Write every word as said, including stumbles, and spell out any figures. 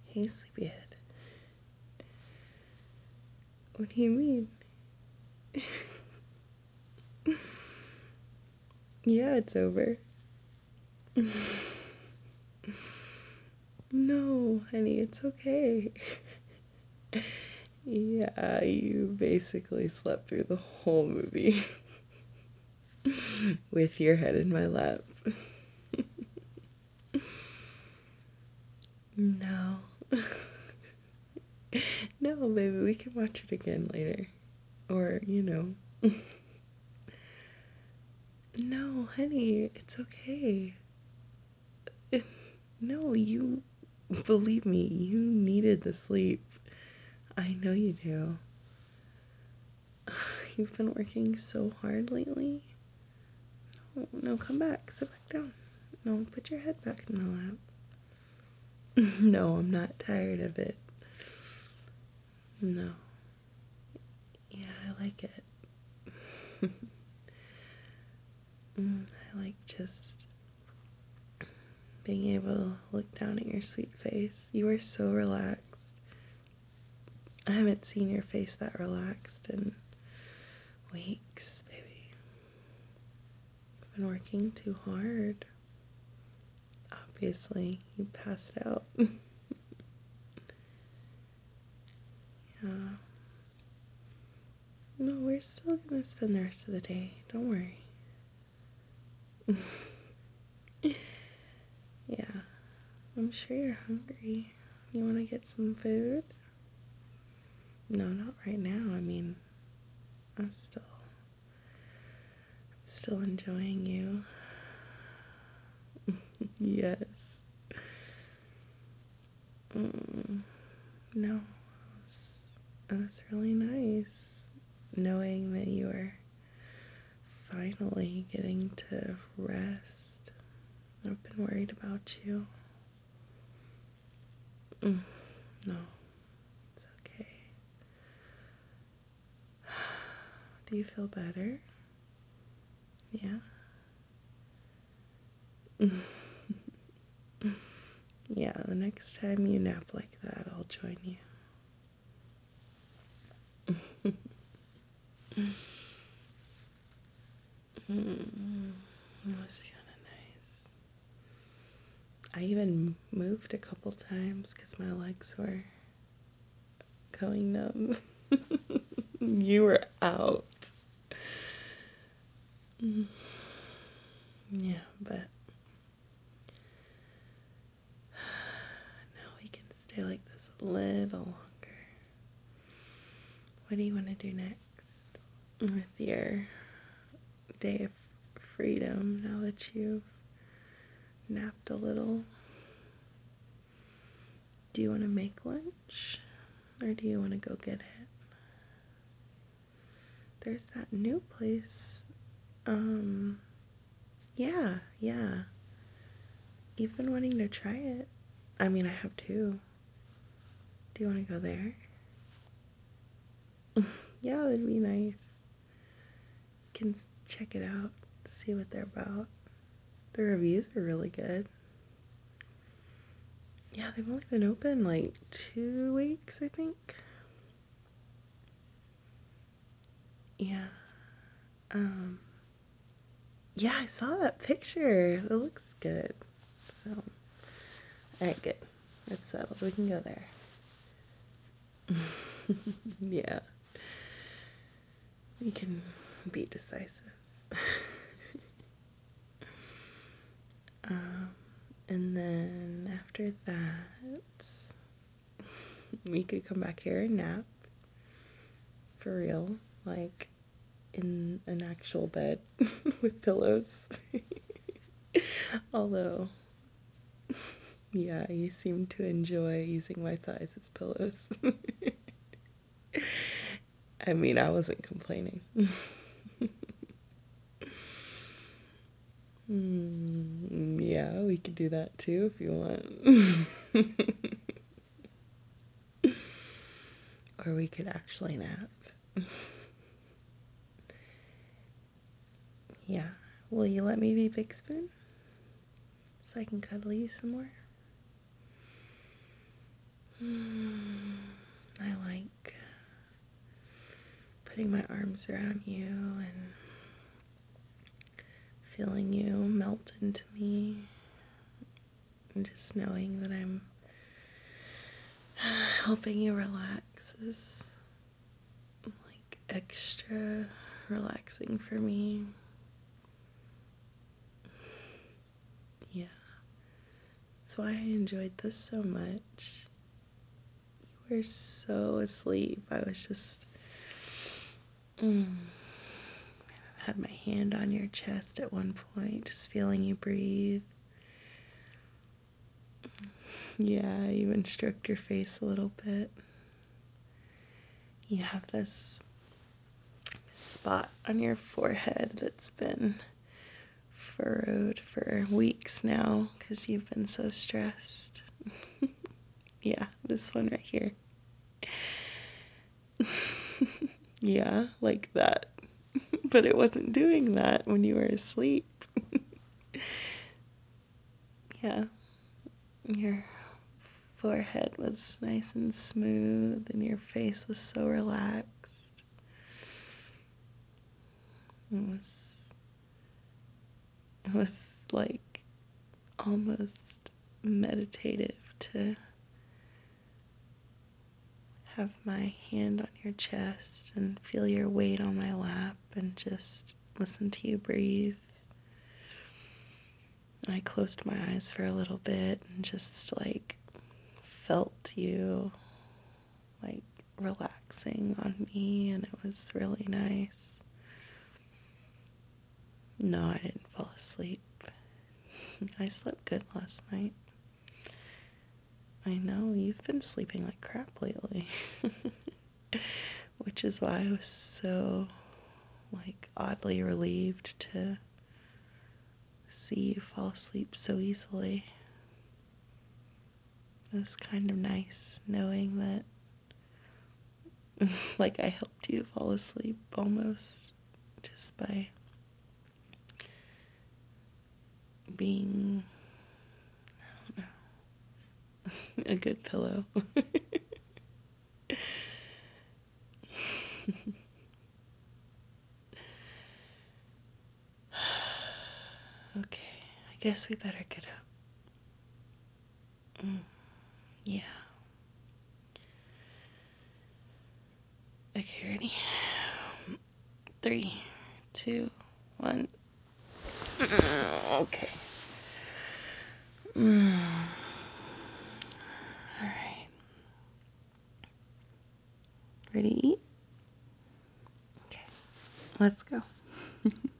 Hey, sleepyhead. What do you mean? Yeah, it's over. No, honey, it's okay. Yeah, you basically slept through the whole movie with your head in my lap. No. No, baby, we can watch it again later. Or, you know. No, honey, it's okay. No, you. Believe me, you needed the sleep. I know you do. You've been working so hard lately. No, no, come back. Sit back down. No, put your head back in my lap. No, I'm not tired of it. No. Yeah, I like it. mm, I like just being able to look down at your sweet face. You are so relaxed. I haven't seen your face that relaxed in weeks, baby. I've been working too hard. Obviously, you passed out. Yeah. No, we're still gonna spend the rest of the day. Don't worry. Yeah, I'm sure you're hungry. You want to get some food? No, not right now. I mean, I'm still, still enjoying you. Yes. Mm, no, it was, it was really nice knowing that you were finally getting to rest. I've been worried about you. Mm, no, it's okay. Do you feel better? Yeah. Yeah, the next time you nap like that, I'll join you. Mm, that was kind of nice. I even moved a couple times because my legs were going numb. You were out. Mm, yeah, but now we can stay like this a little longer. What do you want to do next with your day of freedom now that you've napped a little? Do you want to make lunch or do you want to go get it? There's that new place. Um, yeah, yeah. You've been wanting to try it. I mean, I have too. Do you want to go there? Yeah, it'd be nice. You can check it out, see what they're about. The reviews are really good. Yeah, they've only been open like two weeks, I think. Yeah. Um, yeah, I saw that picture. It looks good. So, alright, good. It's settled. We can go there. Yeah. We can be decisive. um, and then after that, we could come back here and nap. For real. Like, in an actual bed with pillows. Although, yeah, you seem to enjoy using my thighs as pillows. I mean, I wasn't complaining. mm, yeah, we could do that too if you want. Or we could actually nap. Yeah. Will you let me be Big Spoon? So I can cuddle you some more? Mm, I like putting my arms around you and feeling you melt into me, and just knowing that I'm helping you relax is like extra relaxing for me. Yeah, that's why I enjoyed this so much. You were so asleep. I was just mm, had my hand on your chest at one point, just feeling you breathe. Yeah, I even stroked your face a little bit. You have this spot on your forehead that's been furrowed for weeks now because you've been so stressed. Yeah, this one right here. Yeah, like that. But it wasn't doing that when you were asleep. Yeah, your forehead was nice and smooth and your face was so relaxed. It was it was like almost meditative to have my hand on your chest and feel your weight on my lap and just listen to you breathe. I closed my eyes for a little bit and just like felt you like relaxing on me, and it was really nice. No, I didn't fall asleep. I slept good last night. I know, you've been sleeping like crap lately. Which is why I was so like oddly relieved to see you fall asleep so easily. It was kind of nice knowing that like I helped you fall asleep almost just by being, I don't know, a good pillow. Okay, I guess we better get up. Mm, yeah. Okay, ready? Three, two, one. Okay. Mm. All right. Ready to eat? Okay, let's go.